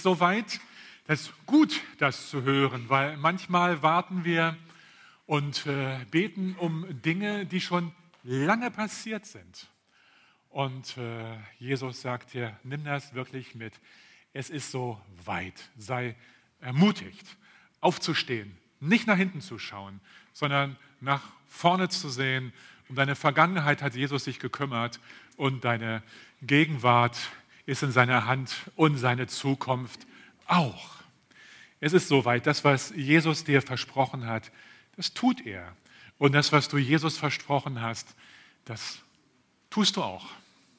soweit. Das ist gut, das zu hören, weil manchmal warten wir und beten um Dinge, die schon lange passiert sind. Und Jesus sagt dir, nimm das wirklich mit. Es ist so weit. Sei ermutigt, aufzustehen, nicht nach hinten zu schauen, sondern nach vorne zu sehen. Um deine Vergangenheit hat Jesus sich gekümmert und deine Gegenwart ist in seiner Hand und seine Zukunft auch. Es ist soweit, das, was Jesus dir versprochen hat, das tut er. Und das, was du Jesus versprochen hast, das tust du auch.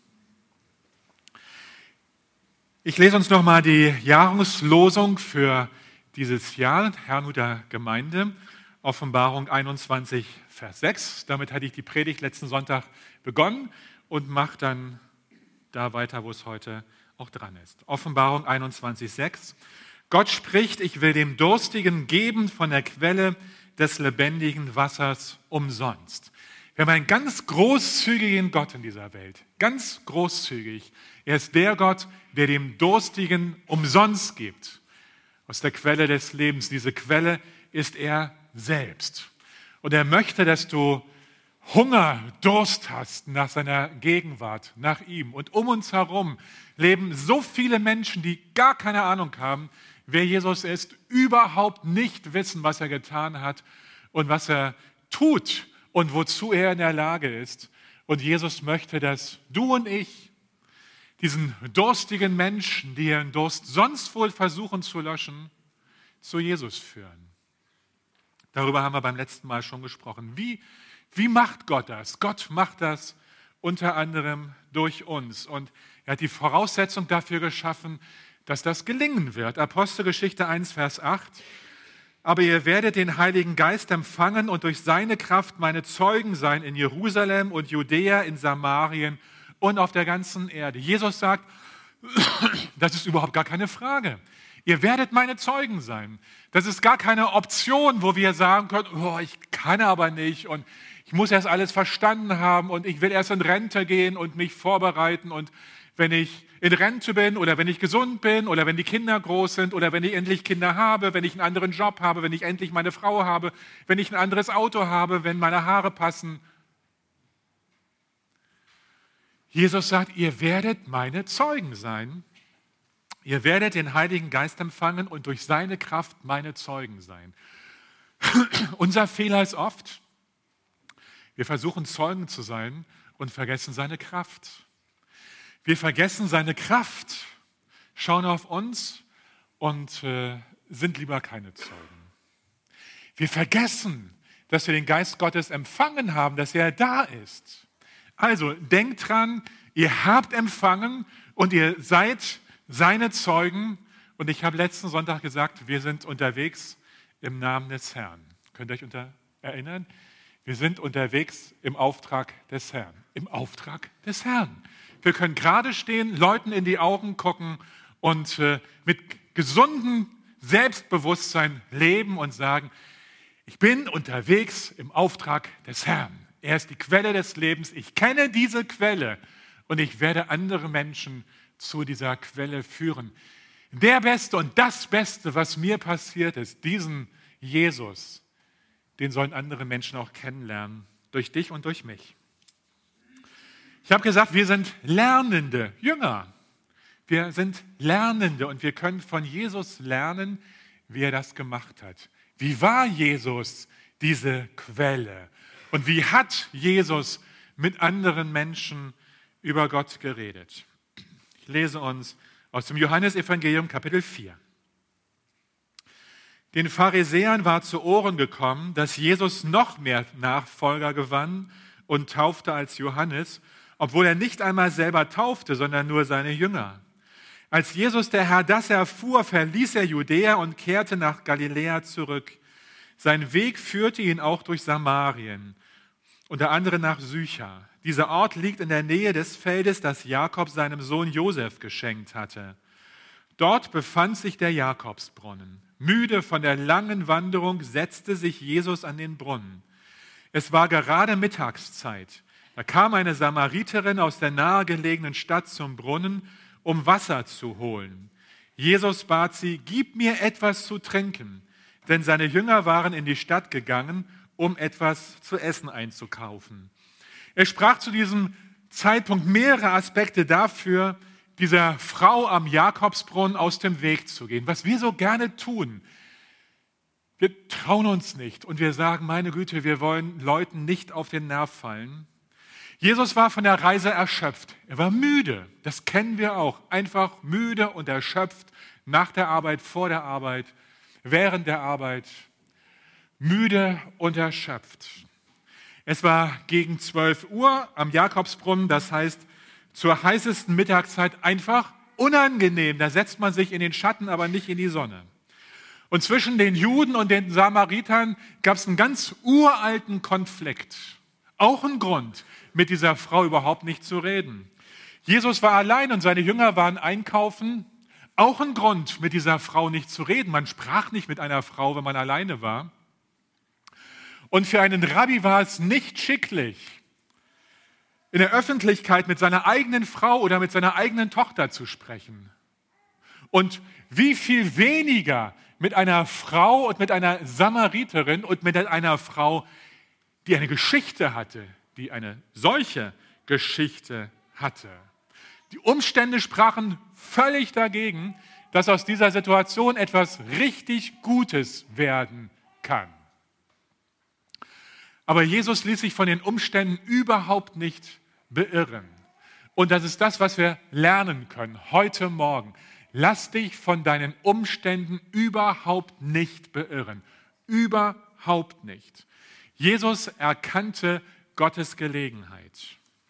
Ich lese uns nochmal die Jahreslosung für dieses Jahr, Herrnhuter Gemeinde, Offenbarung 21, Vers 6. Damit hatte ich die Predigt letzten Sonntag begonnen und mache dann da weiter, wo es heute auch dran ist. Offenbarung 21, 6. Gott spricht, ich will dem Durstigen geben von der Quelle des lebendigen Wassers umsonst. Wir haben einen ganz großzügigen Gott in dieser Welt, ganz großzügig. Er ist der Gott, der dem Durstigen umsonst gibt, aus der Quelle des Lebens. Diese Quelle ist er selbst. Und er möchte, dass du Hunger, Durst hast nach seiner Gegenwart, nach ihm. Und um uns herum leben so viele Menschen, die gar keine Ahnung haben, wer Jesus ist, überhaupt nicht wissen, was er getan hat und was er tut und wozu er in der Lage ist. Und Jesus möchte, dass du und ich diesen durstigen Menschen, die ihren Durst sonst wohl versuchen zu löschen, zu Jesus führen. Darüber haben wir beim letzten Mal schon gesprochen. Wie macht Gott das? Gott macht das unter anderem durch uns. Und er hat die Voraussetzung dafür geschaffen, dass das gelingen wird. Apostelgeschichte 1, Vers 8. Aber ihr werdet den Heiligen Geist empfangen und durch seine Kraft meine Zeugen sein in Jerusalem und Judäa, in Samarien und auf der ganzen Erde. Jesus sagt, das ist überhaupt gar keine Frage. Ihr werdet meine Zeugen sein. Das ist gar keine Option, wo wir sagen können, oh, ich kann aber nicht und ich muss erst alles verstanden haben und ich will erst in Rente gehen und mich vorbereiten und wenn ich in Rente bin oder wenn ich gesund bin oder wenn die Kinder groß sind oder wenn ich endlich Kinder habe, wenn ich einen anderen Job habe, wenn ich endlich meine Frau habe, wenn ich ein anderes Auto habe, wenn meine Haare passen. Jesus sagt, ihr werdet meine Zeugen sein. Ihr werdet den Heiligen Geist empfangen und durch seine Kraft meine Zeugen sein. Unser Fehler ist oft, wir versuchen Zeugen zu sein und vergessen seine Kraft. Wir vergessen seine Kraft, schauen auf uns und sind lieber keine Zeugen. Wir vergessen, dass wir den Geist Gottes empfangen haben, dass er da ist. Also denkt dran, ihr habt empfangen und ihr seid seine Zeugen. Und ich habe letzten Sonntag gesagt, wir sind unterwegs im Namen des Herrn. Könnt ihr euch erinnern? Wir sind unterwegs im Auftrag des Herrn. Im Auftrag des Herrn. Wir können gerade stehen, Leuten in die Augen gucken und mit gesundem Selbstbewusstsein leben und sagen, ich bin unterwegs im Auftrag des Herrn. Er ist die Quelle des Lebens. Ich kenne diese Quelle und ich werde andere Menschen zu dieser Quelle führen. Der Beste und das Beste, was mir passiert ist, diesen Jesus, den sollen andere Menschen auch kennenlernen, durch dich und durch mich. Ich habe gesagt, wir sind lernende Jünger. Wir sind Lernende und wir können von Jesus lernen, wie er das gemacht hat. Wie war Jesus diese Quelle? Und wie hat Jesus mit anderen Menschen über Gott geredet? Ich lese uns aus dem Johannesevangelium Kapitel 4. Den Pharisäern war zu Ohren gekommen, dass Jesus noch mehr Nachfolger gewann und taufte als Johannes, obwohl er nicht einmal selber taufte, sondern nur seine Jünger. Als Jesus der Herr das erfuhr, verließ er Judäa und kehrte nach Galiläa zurück. Sein Weg führte ihn auch durch Samarien, unter anderem nach Sychar. Dieser Ort liegt in der Nähe des Feldes, das Jakob seinem Sohn Josef geschenkt hatte. Dort befand sich der Jakobsbrunnen. Müde von der langen Wanderung setzte sich Jesus an den Brunnen. Es war gerade Mittagszeit. Da kam eine Samariterin aus der nahegelegenen Stadt zum Brunnen, um Wasser zu holen. Jesus bat sie, gib mir etwas zu trinken, denn seine Jünger waren in die Stadt gegangen, um etwas zu essen einzukaufen. Er sprach zu diesem Zeitpunkt mehrere Aspekte dafür, dieser Frau am Jakobsbrunnen aus dem Weg zu gehen, was wir so gerne tun. Wir trauen uns nicht und wir sagen, meine Güte, wir wollen Leuten nicht auf den Nerv fallen. Jesus war von der Reise erschöpft. Er war müde, das kennen wir auch. Einfach müde und erschöpft nach der Arbeit, vor der Arbeit, während der Arbeit. Müde und erschöpft. Es war gegen 12 Uhr am Jakobsbrunnen, das heißt zur heißesten Mittagszeit einfach unangenehm. Da setzt man sich in den Schatten, aber nicht in die Sonne. Und zwischen den Juden und den Samaritern gab es einen ganz uralten Konflikt. Auch ein Grund, mit dieser Frau überhaupt nicht zu reden. Jesus war allein und seine Jünger waren einkaufen. Auch ein Grund, mit dieser Frau nicht zu reden. Man sprach nicht mit einer Frau, wenn man alleine war. Und für einen Rabbi war es nicht schicklich, in der Öffentlichkeit mit seiner eigenen Frau oder mit seiner eigenen Tochter zu sprechen. Und wie viel weniger mit einer Frau und mit einer Samariterin und mit einer Frau, die eine Geschichte hatte, die eine solche Geschichte hatte. Die Umstände sprachen völlig dagegen, dass aus dieser Situation etwas richtig Gutes werden kann. Aber Jesus ließ sich von den Umständen überhaupt nicht beirren. Und das ist das, was wir lernen können heute Morgen. Lass dich von deinen Umständen überhaupt nicht beirren. Überhaupt nicht. Jesus erkannte Gottes Gelegenheit.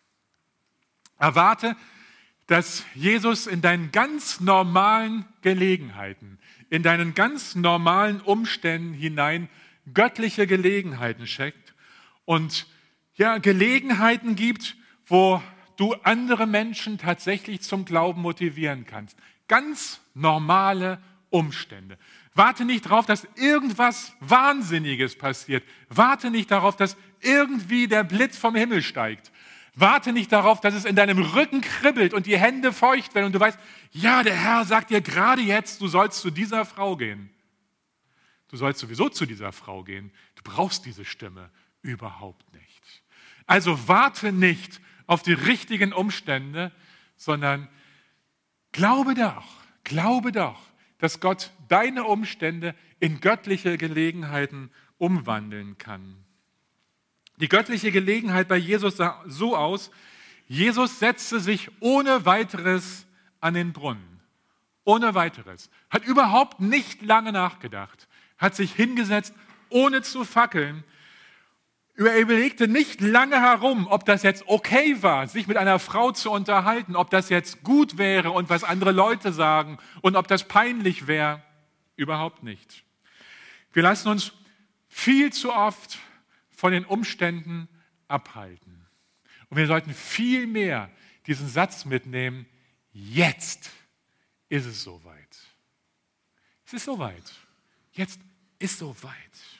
Erwarte, dass Jesus in deinen ganz normalen Gelegenheiten, in deinen ganz normalen Umständen hinein göttliche Gelegenheiten schenkt und ja, Gelegenheiten gibt, wo du andere Menschen tatsächlich zum Glauben motivieren kannst. Ganz normale Umstände. Warte nicht darauf, dass irgendwas Wahnsinniges passiert. Warte nicht darauf, dass irgendwie der Blitz vom Himmel steigt. Warte nicht darauf, dass es in deinem Rücken kribbelt und die Hände feucht werden und du weißt, ja, der Herr sagt dir gerade jetzt, du sollst zu dieser Frau gehen. Du sollst sowieso zu dieser Frau gehen. Du brauchst diese Stimme überhaupt nicht. Also warte nicht auf die richtigen Umstände, sondern glaube doch, dass Gott deine Umstände in göttliche Gelegenheiten umwandeln kann. Die göttliche Gelegenheit bei Jesus sah so aus, Jesus setzte sich ohne weiteres an den Brunnen. Ohne weiteres. Hat überhaupt nicht lange nachgedacht. Hat sich hingesetzt, ohne zu fackeln. Er überlegte nicht lange herum, ob das jetzt okay war, sich mit einer Frau zu unterhalten, ob das jetzt gut wäre und was andere Leute sagen und ob das peinlich wäre. Überhaupt nicht. Wir lassen uns viel zu oft von den Umständen abhalten. Und wir sollten viel mehr diesen Satz mitnehmen, jetzt ist es soweit. Es ist soweit. Jetzt ist soweit.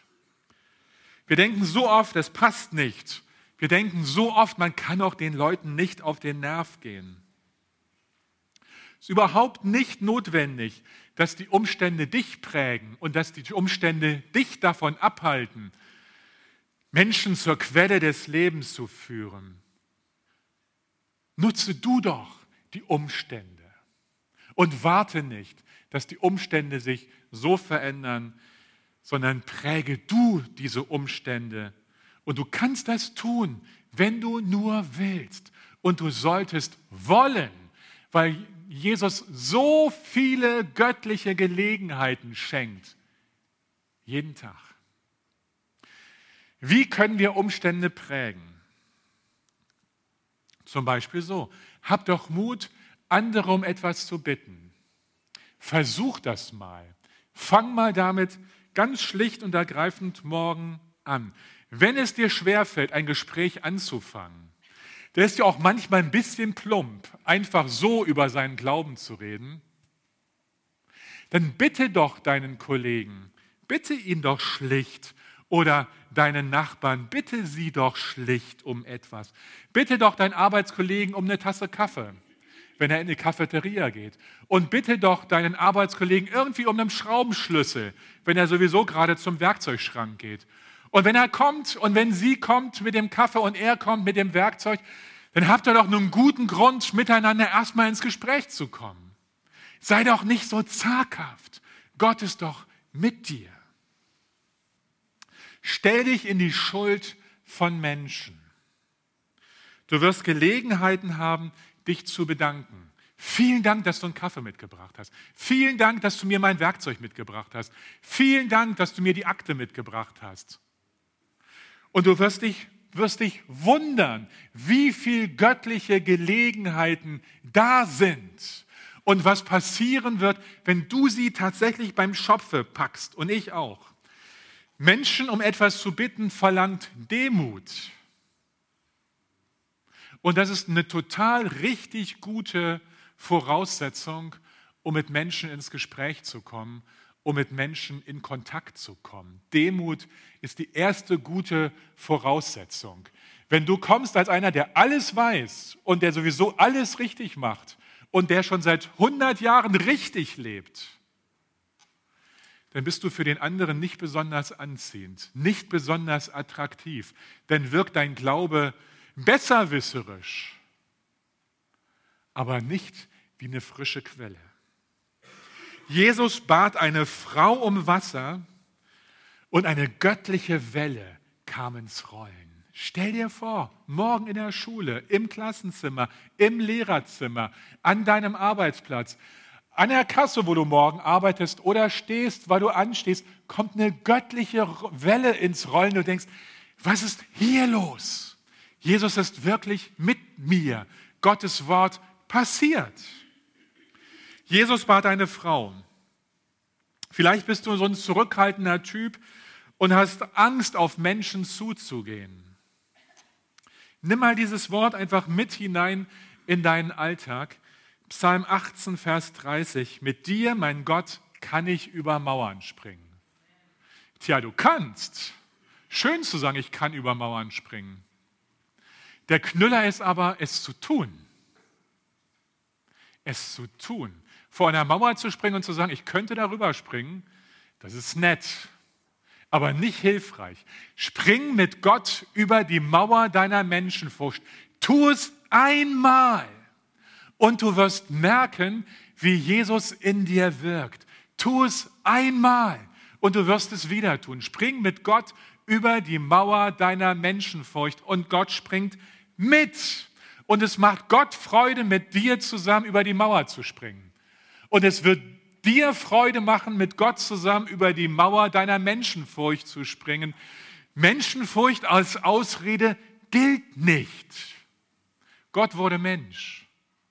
Wir denken so oft, das passt nicht. Wir denken so oft, man kann auch den Leuten nicht auf den Nerv gehen. Es ist überhaupt nicht notwendig, dass die Umstände dich prägen und dass die Umstände dich davon abhalten, Menschen zur Quelle des Lebens zu führen. Nutze du doch die Umstände und warte nicht, dass die Umstände sich so verändern, sondern präge du diese Umstände. Und du kannst das tun, wenn du nur willst. Und du solltest wollen, weil Jesus so viele göttliche Gelegenheiten schenkt. Jeden Tag. Wie können wir Umstände prägen? Zum Beispiel so, hab doch Mut, andere um etwas zu bitten. Versuch das mal. Fang mal damit ganz schlicht und ergreifend morgen an. Wenn es dir schwerfällt, ein Gespräch anzufangen, der ist ja auch manchmal ein bisschen plump, einfach so über seinen Glauben zu reden, dann bitte doch deinen Kollegen, bitte ihn doch schlicht oder deinen Nachbarn, bitte sie doch schlicht um etwas. Bitte doch deinen Arbeitskollegen um eine Tasse Kaffee. wenn er in die Cafeteria geht. Und bitte doch deinen Arbeitskollegen irgendwie um einen Schraubenschlüssel, wenn er sowieso gerade zum Werkzeugschrank geht. Und wenn er kommt und wenn sie kommt mit dem Kaffee und er kommt mit dem Werkzeug, dann habt ihr doch einen guten Grund, miteinander erstmal ins Gespräch zu kommen. Sei doch nicht so zaghaft. Gott ist doch mit dir. Stell dich in die Schuld von Menschen. Du wirst Gelegenheiten haben, dich zu bedanken. Vielen Dank, dass du einen Kaffee mitgebracht hast. Vielen Dank, dass du mir mein Werkzeug mitgebracht hast. Vielen Dank, dass du mir die Akte mitgebracht hast. Und du wirst dich wundern, wie viele göttliche Gelegenheiten da sind und was passieren wird, wenn du sie tatsächlich beim Schopfe packst und ich auch. Menschen um etwas zu bitten, verlangt Demut. Und das ist eine total richtig gute Voraussetzung, um mit Menschen ins Gespräch zu kommen, um mit Menschen in Kontakt zu kommen. Demut ist die erste gute Voraussetzung. Wenn du kommst als einer, der alles weiß und der sowieso alles richtig macht und der schon seit 100 Jahren richtig lebt, dann bist du für den anderen nicht besonders anziehend, nicht besonders attraktiv. Dann wirkt dein Glaube besserwisserisch, aber nicht wie eine frische Quelle. Jesus bat eine Frau um Wasser und eine göttliche Welle kam ins Rollen. Stell dir vor, morgen in der Schule, im Klassenzimmer, im Lehrerzimmer, an deinem Arbeitsplatz, an der Kasse, wo du morgen arbeitest oder stehst, weil du anstehst, kommt eine göttliche Welle ins Rollen. Du denkst, was ist hier los? Jesus ist wirklich mit mir. Gottes Wort passiert. Jesus bat eine Frau. Vielleicht bist du so ein zurückhaltender Typ und hast Angst, auf Menschen zuzugehen. Nimm mal dieses Wort einfach mit hinein in deinen Alltag. Psalm 18, Vers 30. Mit dir, mein Gott, kann ich über Mauern springen. Tja, du kannst. Schön zu sagen, ich kann über Mauern springen. Der Knüller ist aber, es zu tun. Es zu tun. Vor einer Mauer zu springen und zu sagen, ich könnte darüber springen, das ist nett, aber nicht hilfreich. Spring mit Gott über die Mauer deiner Menschenfurcht. Tu es einmal und du wirst merken, wie Jesus in dir wirkt. Tu es einmal und du wirst es wieder tun. Spring mit Gott über die Mauer deiner Menschenfurcht und Gott springt mit. Und es macht Gott Freude, mit dir zusammen über die Mauer zu springen. Und es wird dir Freude machen, mit Gott zusammen über die Mauer deiner Menschenfurcht zu springen. Menschenfurcht als Ausrede gilt nicht. Gott wurde Mensch.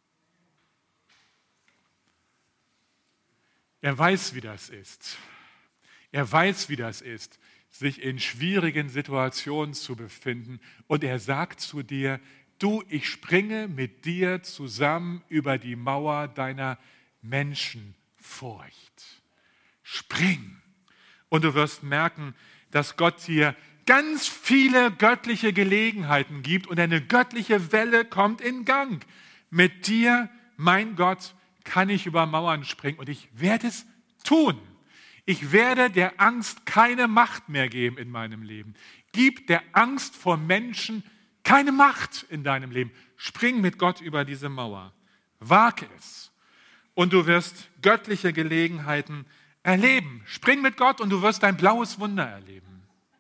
Er weiß, wie das ist. Er weiß, wie das ist, sich in schwierigen Situationen zu befinden. Und er sagt zu dir, du, ich springe mit dir zusammen über die Mauer deiner Menschenfurcht. Spring. Und du wirst merken, dass Gott dir ganz viele göttliche Gelegenheiten gibt und eine göttliche Welle kommt in Gang. Mit dir, mein Gott, kann ich über Mauern springen und ich werde es tun. Ich werde der Angst keine Macht mehr geben in meinem Leben. Gib der Angst vor Menschen keine Macht in deinem Leben. Spring mit Gott über diese Mauer. Wage es. Und du wirst göttliche Gelegenheiten erleben. Spring mit Gott und du wirst ein blaues Wunder erleben.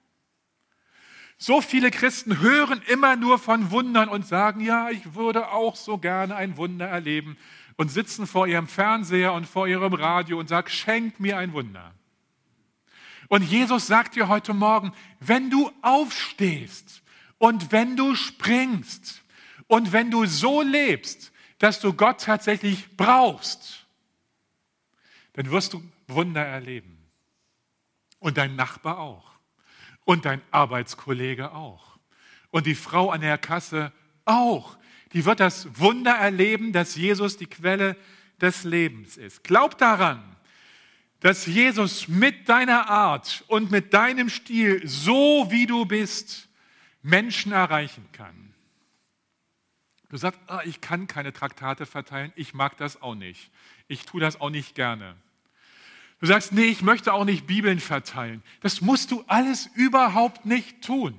So viele Christen hören immer nur von Wundern und sagen, ja, ich würde auch so gerne ein Wunder erleben und sitzen vor ihrem Fernseher und vor ihrem Radio und sagen, schenk mir ein Wunder. Und Jesus sagt dir heute Morgen, wenn du aufstehst und wenn du springst und wenn du so lebst, dass du Gott tatsächlich brauchst, dann wirst du Wunder erleben. Und dein Nachbar auch. Und dein Arbeitskollege auch. Und die Frau an der Kasse auch. Die wird das Wunder erleben, dass Jesus die Quelle des Lebens ist. Glaub daran, dass Jesus mit deiner Art und mit deinem Stil, so wie du bist, Menschen erreichen kann. Du sagst, ich kann keine Traktate verteilen, ich mag das auch nicht. Ich tue das auch nicht gerne. Du sagst, nee, ich möchte auch nicht Bibeln verteilen. Das musst du alles überhaupt nicht tun.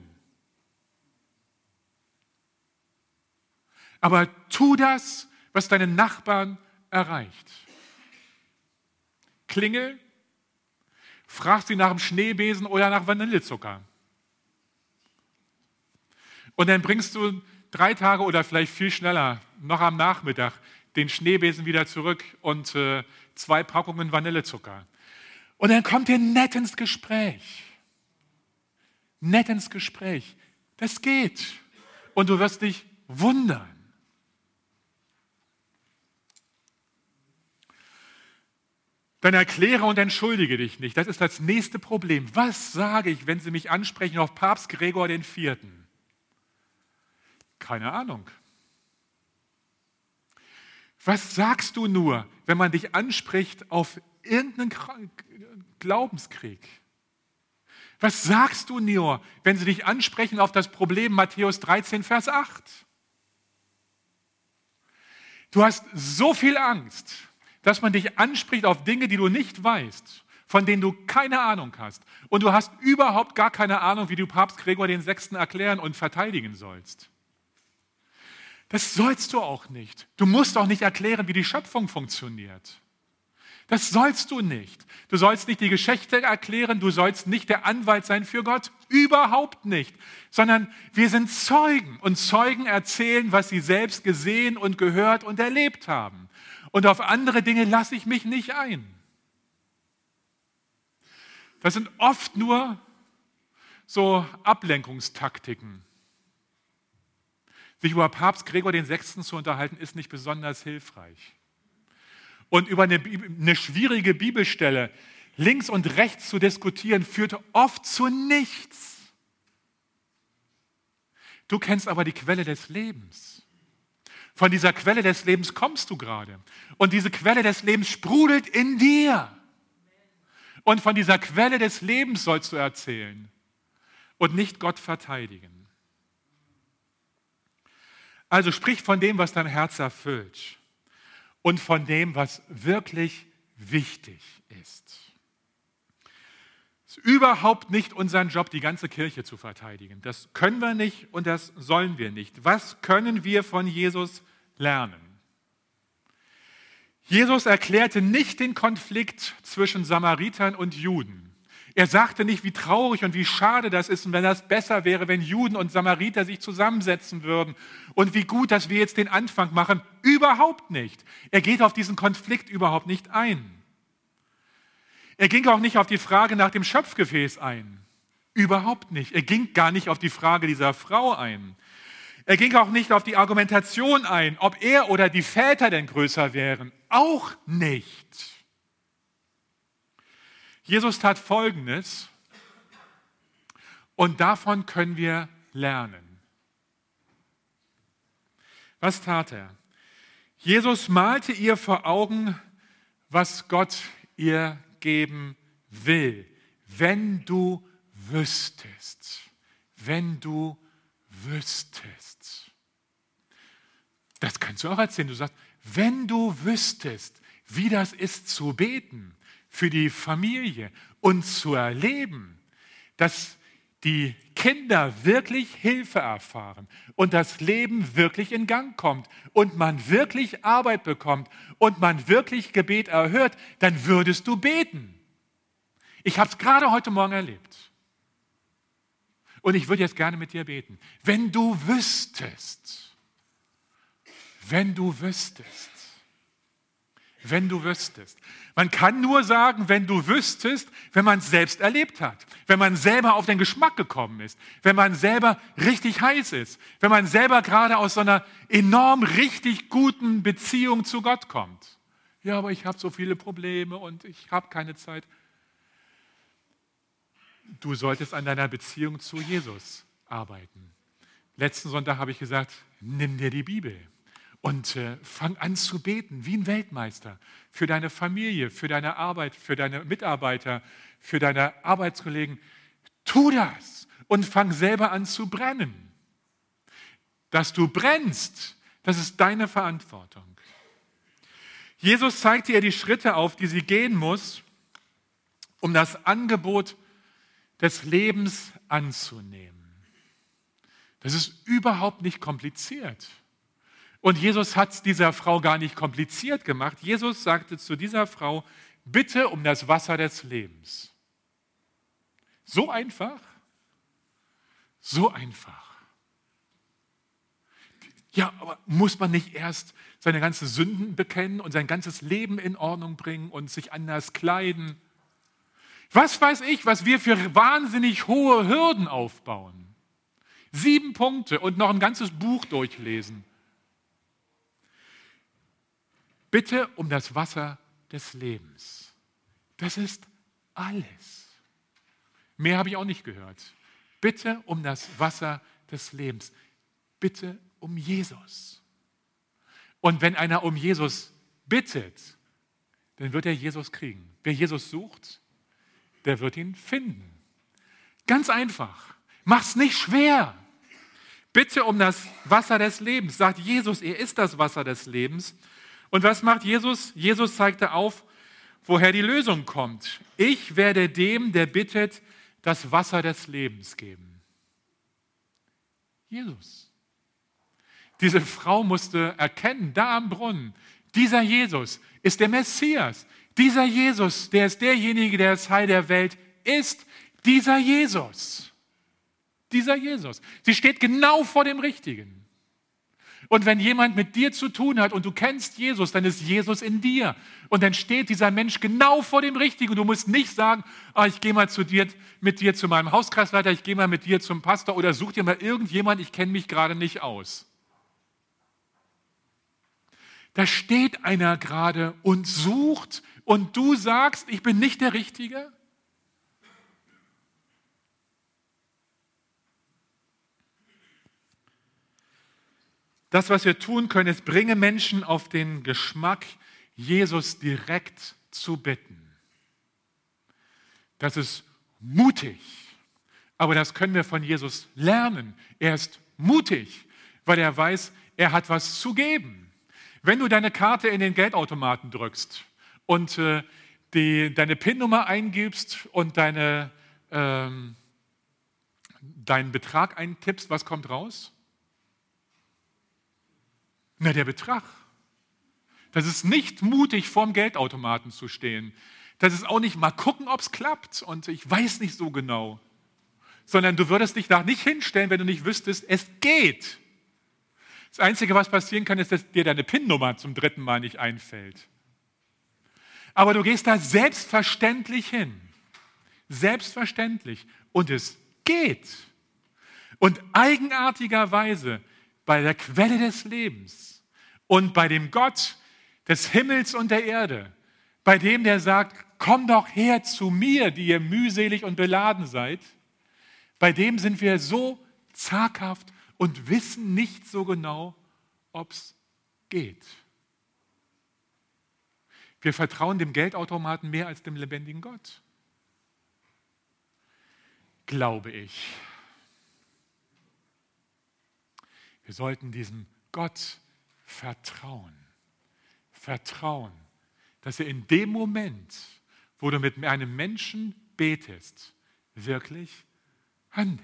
Aber tu das, was deinen Nachbarn erreicht. Klingel, frag sie nach dem Schneebesen oder nach Vanillezucker. Und dann bringst du 3 Tage oder vielleicht viel schneller, noch am Nachmittag, den Schneebesen wieder zurück und 2 Packungen Vanillezucker. Und dann kommt ihr nett ins Gespräch. Nett ins Gespräch. Das geht. Und du wirst dich wundern. Dann erkläre und entschuldige dich nicht. Das ist das nächste Problem. Was sage ich, wenn sie mich ansprechen auf Papst Gregor IV.? Keine Ahnung. Was sagst du nur, wenn man dich anspricht auf irgendeinen Glaubenskrieg? Was sagst du nur, wenn sie dich ansprechen auf das Problem Matthäus 13, Vers 8? Du hast so viel Angst, dass man dich anspricht auf Dinge, die du nicht weißt, von denen du keine Ahnung hast. Und du hast überhaupt gar keine Ahnung, wie du Papst Gregor VI. Erklären und verteidigen sollst. Das sollst du auch nicht. Du musst auch nicht erklären, wie die Schöpfung funktioniert. Das sollst du nicht. Du sollst nicht die Geschichte erklären, du sollst nicht der Anwalt sein für Gott. Überhaupt nicht. Sondern wir sind Zeugen und Zeugen erzählen, was sie selbst gesehen und gehört und erlebt haben. Und auf andere Dinge lasse ich mich nicht ein. Das sind oft nur so Ablenkungstaktiken. Sich über Papst Gregor VI. Zu unterhalten, ist nicht besonders hilfreich. Und über eine schwierige Bibelstelle links und rechts zu diskutieren, führt oft zu nichts. Du kennst aber die Quelle des Lebens. Von dieser Quelle des Lebens kommst du gerade. Und diese Quelle des Lebens sprudelt in dir. Und von dieser Quelle des Lebens sollst du erzählen und nicht Gott verteidigen. Also sprich von dem, was dein Herz erfüllt und von dem, was wirklich wichtig ist. Es ist überhaupt nicht unser Job, die ganze Kirche zu verteidigen. Das können wir nicht und das sollen wir nicht. Was können wir von Jesus lernen? Jesus erklärte nicht den Konflikt zwischen Samaritern und Juden. Er sagte nicht, wie traurig und wie schade das ist und wenn das besser wäre, wenn Juden und Samariter sich zusammensetzen würden und wie gut, dass wir jetzt den Anfang machen. Überhaupt nicht. Er geht auf diesen Konflikt überhaupt nicht ein. Er ging auch nicht auf die Frage nach dem Schöpfgefäß ein. Überhaupt nicht. Er ging gar nicht auf die Frage dieser Frau ein. Er ging auch nicht auf die Argumentation ein, ob er oder die Väter denn größer wären. Auch nicht. Jesus tat Folgendes und davon können wir lernen. Was tat er? Jesus malte ihr vor Augen, was Gott ihr geben will. Wenn du wüsstest, wenn du wüsstest. Das kannst du auch erzählen. Du sagst, wenn du wüsstest, wie das ist zu beten für die Familie und zu erleben, dass die Kinder wirklich Hilfe erfahren und das Leben wirklich in Gang kommt und man wirklich Arbeit bekommt und man wirklich Gebet erhört, dann würdest du beten. Ich habe es gerade heute Morgen erlebt. Und ich würde jetzt gerne mit dir beten. Wenn du wüsstest, wenn du wüsstest, wenn du wüsstest. Man kann nur sagen, wenn du wüsstest, wenn man es selbst erlebt hat, wenn man selber auf den Geschmack gekommen ist, wenn man selber richtig heiß ist, wenn man selber gerade aus so einer enorm richtig guten Beziehung zu Gott kommt. Ja, aber ich habe so viele Probleme und ich habe keine Zeit. Du solltest an deiner Beziehung zu Jesus arbeiten. Letzten Sonntag habe ich gesagt, nimm dir die Bibel. Und fang an zu beten, wie ein Weltmeister, für deine Familie, für deine Arbeit, für deine Mitarbeiter, für deine Arbeitskollegen. Tu das und fang selber an zu brennen. Dass du brennst, Das ist deine Verantwortung. Jesus zeigte ihr die Schritte auf, die sie gehen muss, um das Angebot des Lebens anzunehmen. Das ist überhaupt nicht kompliziert. Und Jesus hat es dieser Frau gar nicht kompliziert gemacht. Jesus sagte zu dieser Frau, bitte um das Wasser des Lebens. So einfach? So einfach. Ja, aber muss man nicht erst seine ganzen Sünden bekennen und sein ganzes Leben in Ordnung bringen und sich anders kleiden? Was weiß ich, was wir für wahnsinnig hohe Hürden aufbauen. 7 Punkte und noch ein ganzes Buch durchlesen. Bitte um das Wasser des Lebens. Das ist alles. Mehr habe ich auch nicht gehört. Bitte um das Wasser des Lebens. Bitte um Jesus. Und wenn einer um Jesus bittet, dann wird er Jesus kriegen. Wer Jesus sucht, der wird ihn finden. Ganz einfach. Mach's nicht schwer. Bitte um das Wasser des Lebens. Sagt Jesus, er ist das Wasser des Lebens. Und was macht Jesus? Jesus zeigte auf, woher die Lösung kommt. Ich werde dem, der bittet, das Wasser des Lebens geben. Jesus. Diese Frau musste erkennen, da am Brunnen, dieser Jesus ist der Messias. Dieser Jesus, der ist derjenige, der das Heil der Welt ist. Dieser Jesus. Dieser Jesus. Sie steht genau vor dem Richtigen. Und wenn jemand mit dir zu tun hat und du kennst Jesus, dann ist Jesus in dir. Und dann steht dieser Mensch genau vor dem Richtigen. Und du musst nicht sagen, ich gehe mal mit dir zu meinem Hauskreisleiter, ich gehe mal mit dir zum Pastor oder such dir mal irgendjemand, ich kenne mich gerade nicht aus. Da steht einer gerade und sucht und du sagst, ich bin nicht der Richtige. Das, was wir tun können, ist, bringe Menschen auf den Geschmack, Jesus direkt zu bitten. Das ist mutig, aber das können wir von Jesus lernen. Er ist mutig, weil er weiß, er hat was zu geben. Wenn du deine Karte in den Geldautomaten drückst und deine PIN-Nummer eingibst und deinen Betrag eintippst, was kommt raus? Na, der Betrag. Das ist nicht mutig, vorm Geldautomaten zu stehen. Das ist auch nicht mal gucken, ob es klappt und ich weiß nicht so genau. Sondern du würdest dich da nicht hinstellen, wenn du nicht wüsstest, es geht. Das Einzige, was passieren kann, ist, dass dir deine PIN-Nummer zum 3. Mal nicht einfällt. Aber du gehst da selbstverständlich hin. Selbstverständlich. Und es geht. Und eigenartigerweise bei der Quelle des Lebens und bei dem Gott des Himmels und der Erde, bei dem, der sagt, komm doch her zu mir, die ihr mühselig und beladen seid, bei dem sind wir so zaghaft und wissen nicht so genau, ob es geht. Wir vertrauen dem Geldautomaten mehr als dem lebendigen Gott. Glaube ich. Wir sollten diesem Gott vertrauen. Vertrauen, dass er in dem Moment, wo du mit einem Menschen betest, wirklich handelt.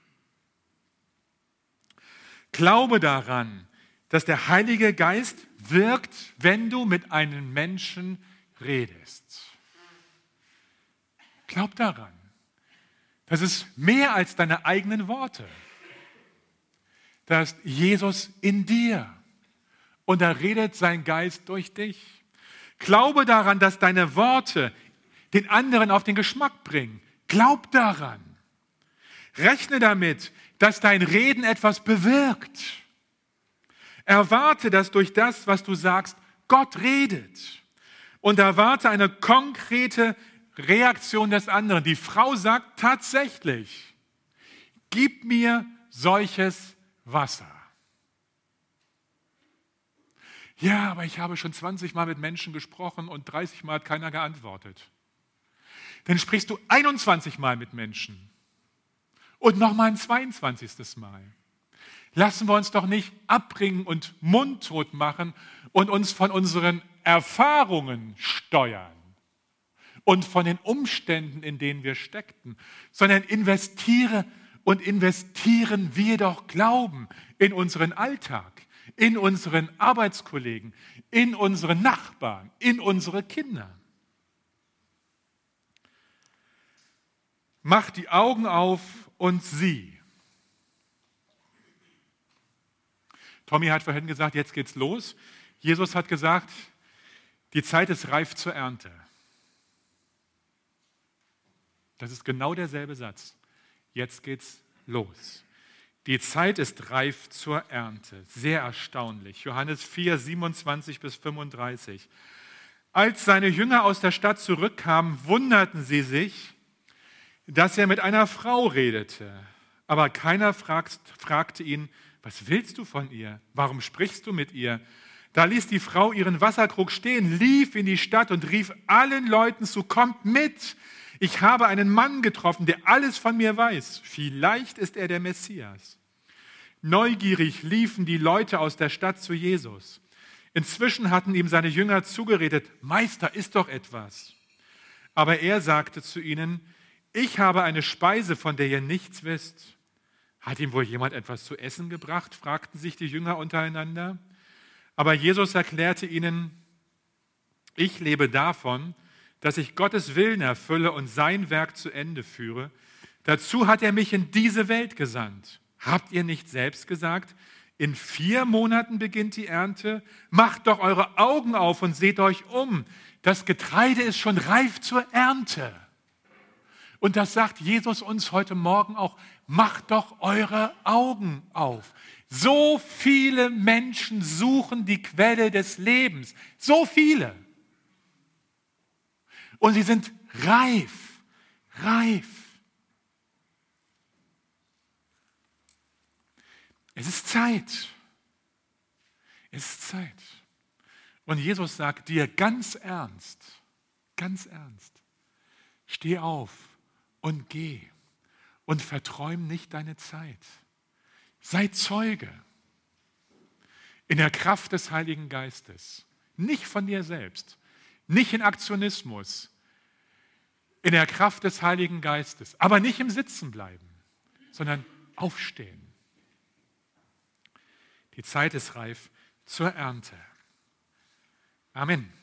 Glaube daran, dass der Heilige Geist wirkt, wenn du mit einem Menschen redest. Glaub daran. Das ist mehr als deine eigenen Worte. Da ist Jesus in dir und da redet sein Geist durch dich. Glaube daran, dass deine Worte den anderen auf den Geschmack bringen. Glaub daran. Rechne damit, dass dein Reden etwas bewirkt. Erwarte, dass durch das, was du sagst, Gott redet. Und erwarte eine konkrete Reaktion des anderen. Die Frau sagt tatsächlich, gib mir solches Wasser. Ja, aber ich habe schon 20 Mal mit Menschen gesprochen und 30 Mal hat keiner geantwortet. Dann sprichst du 21 Mal mit Menschen und nochmal ein 22. Mal. Lassen wir uns doch nicht abbringen und mundtot machen und uns von unseren Erfahrungen steuern und von den Umständen, in denen wir steckten, sondern investieren wir doch Glauben in unseren Alltag, in unseren Arbeitskollegen, in unsere Nachbarn, in unsere Kinder. Mach die Augen auf und sieh. Tommy hat vorhin gesagt, jetzt geht's los. Jesus hat gesagt, die Zeit ist reif zur Ernte. Das ist genau derselbe Satz. Jetzt geht's los. Die Zeit ist reif zur Ernte. Sehr erstaunlich. Johannes 4, 27 bis 35. Als seine Jünger aus der Stadt zurückkamen, wunderten sie sich, dass er mit einer Frau redete. Aber keiner fragte ihn, was willst du von ihr? Warum sprichst du mit ihr? Da ließ die Frau ihren Wasserkrug stehen, lief in die Stadt und rief allen Leuten zu, kommt mit! Ich habe einen Mann getroffen, der alles von mir weiß. Vielleicht ist er der Messias. Neugierig liefen die Leute aus der Stadt zu Jesus. Inzwischen hatten ihm seine Jünger zugeredet, Meister, iss doch etwas. Aber er sagte zu ihnen, ich habe eine Speise, von der ihr nichts wisst. Hat ihm wohl jemand etwas zu essen gebracht? Fragten sich die Jünger untereinander. Aber Jesus erklärte ihnen, ich lebe davon, dass ich Gottes Willen erfülle und sein Werk zu Ende führe. Dazu hat er mich in diese Welt gesandt. Habt ihr nicht selbst gesagt, in 4 Monaten beginnt die Ernte? Macht doch eure Augen auf und seht euch um. Das Getreide ist schon reif zur Ernte. Und das sagt Jesus uns heute Morgen auch, macht doch eure Augen auf. So viele Menschen suchen die Quelle des Lebens. So viele. Und sie sind reif. Es ist Zeit. Und Jesus sagt dir ganz ernst, steh auf und geh und verträum nicht deine Zeit. Sei Zeuge in der Kraft des Heiligen Geistes, nicht von dir selbst, nicht in Aktionismus, in der Kraft des Heiligen Geistes, aber nicht im Sitzen bleiben, sondern aufstehen. Die Zeit ist reif zur Ernte. Amen.